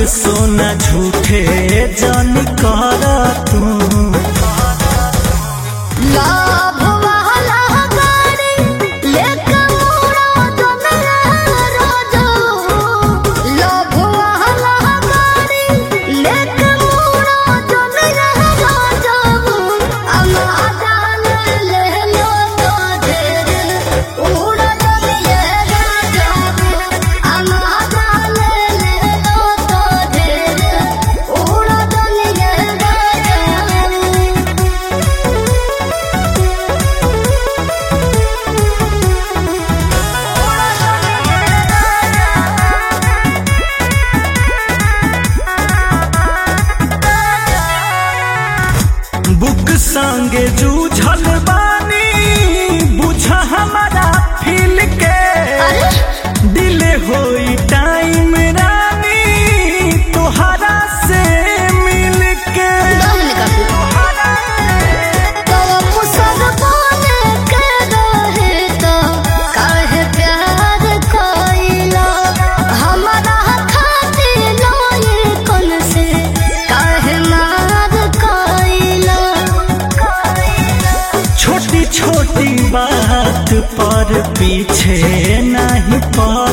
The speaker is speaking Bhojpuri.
सोना झूठे जन कर तू लाभ वाला गाड़ी लेके मोरा दुनिया रोजो लाभ वाला गाड़ी लेके मोरा दुनिया रोजो अमादान ले लो तो ढेर उड़ा दुनिया रोजो अमादान ले लो तो ढेर उड़ा दुनिया बुक संगे जूझल बानी बुझा हमारा फील के दिले होई टाइम रानी तोहरा से मिल के तो मुसर बोले के रहे तो काहे प्यार कोइला हमारा खातिर लोए कौन से काहे मार कोइला छोटी छोटी बात पर पीछे नहीं पड़